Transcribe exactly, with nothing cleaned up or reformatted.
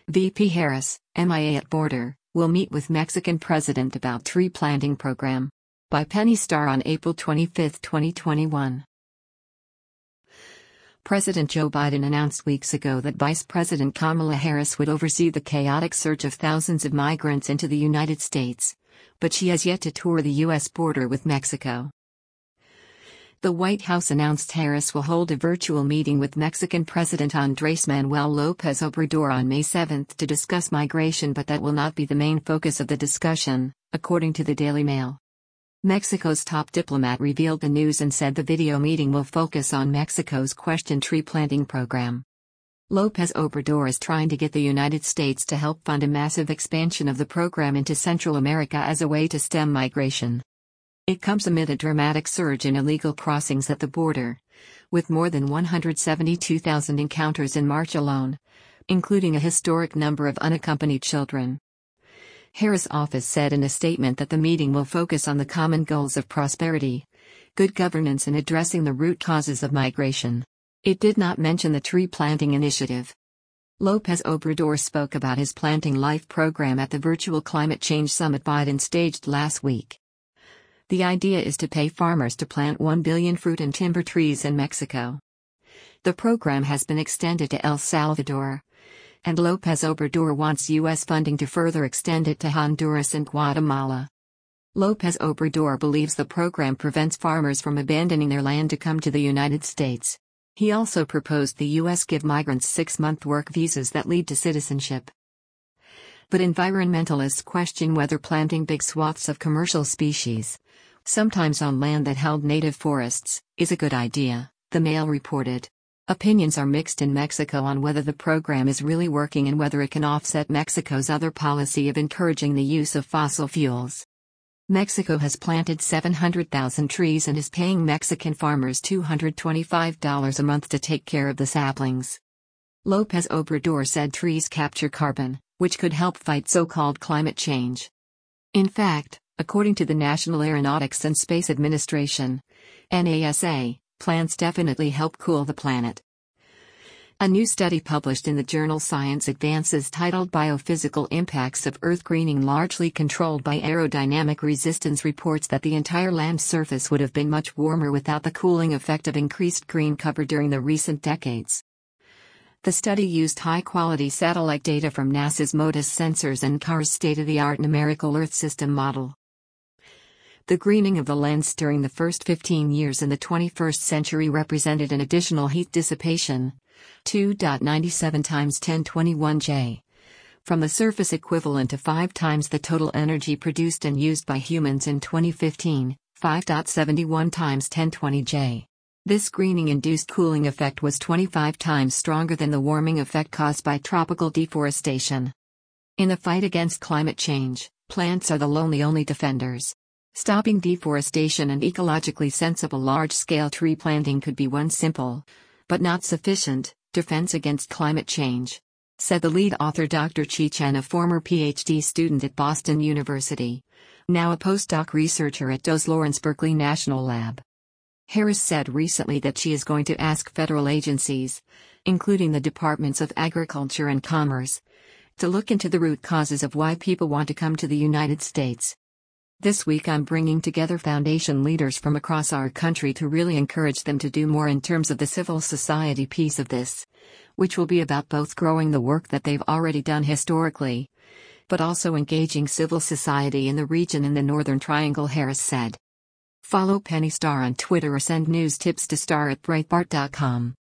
V P Harris, M I A at border, will meet with Mexican president about tree planting program. By Penny Starr on April twenty-fifth, twenty twenty-one. President Joe Biden announced weeks ago that Vice President Kamala Harris would oversee the chaotic surge of thousands of migrants into the United States, but she has yet to tour the U S border with Mexico. The White House announced Harris will hold a virtual meeting with Mexican President Andrés Manuel López Obrador on May seventh to discuss migration, but that will not be the main focus of the discussion, according to the Daily Mail. Mexico's top diplomat revealed the news and said the video meeting will focus on Mexico's Question Tree Planting program. López Obrador is trying to get the United States to help fund a massive expansion of the program into Central America as a way to stem migration. It comes amid a dramatic surge in illegal crossings at the border, with more than one hundred seventy-two thousand encounters in March alone, including a historic number of unaccompanied children. Harris' office said in a statement that the meeting will focus on the common goals of prosperity, good governance, and addressing the root causes of migration. It did not mention the tree planting initiative. López Obrador spoke about his Planting Life program at the virtual climate change summit Biden staged last week. The idea is to pay farmers to plant one billion fruit and timber trees in Mexico. The program has been extended to El Salvador, and López Obrador wants U S funding to further extend it to Honduras and Guatemala. López Obrador believes the program prevents farmers from abandoning their land to come to the United States. He also proposed the U S give migrants six-month work visas that lead to citizenship. But environmentalists question whether planting big swaths of commercial species, sometimes on land that held native forests, is a good idea, the Mail reported. Opinions are mixed in Mexico on whether the program is really working and whether it can offset Mexico's other policy of encouraging the use of fossil fuels. Mexico has planted seven hundred thousand trees and is paying Mexican farmers two hundred twenty-five dollars a month to take care of the saplings. López Obrador said trees capture carbon, which could help fight so-called climate change. In fact, according to the National Aeronautics and Space Administration, N A S A, plants definitely help cool the planet. A new study published in the journal Science Advances titled Biophysical Impacts of Earth Greening Largely Controlled by Aerodynamic Resistance reports that the entire land surface would have been much warmer without the cooling effect of increased green cover during the recent decades. The study used high-quality satellite data from NASA's MODIS sensors and C A R's state-of-the-art numerical Earth system model. The greening of the lands during the first fifteen years in the twenty-first century represented an additional heat dissipation, two point nine seven times ten twenty-one J, from the surface, equivalent to five times the total energy produced and used by humans in twenty fifteen, five point seven one times ten twenty J. This greening-induced cooling effect was twenty-five times stronger than the warming effect caused by tropical deforestation. In the fight against climate change, plants are the lonely only defenders. Stopping deforestation and ecologically sensible large-scale tree planting could be one simple, but not sufficient, defense against climate change, said the lead author Doctor Chi Chen, a former P H D student at Boston University, now a postdoc researcher at Dos Lawrence Berkeley National Lab. Harris said recently that she is going to ask federal agencies, including the Departments of Agriculture and Commerce, to look into the root causes of why people want to come to the United States. This week I'm bringing together foundation leaders from across our country to really encourage them to do more in terms of the civil society piece of this, which will be about both growing the work that they've already done historically, but also engaging civil society in the region in the Northern Triangle, Harris said. Follow Penny Starr on Twitter or send news tips to star at breitbart dot com.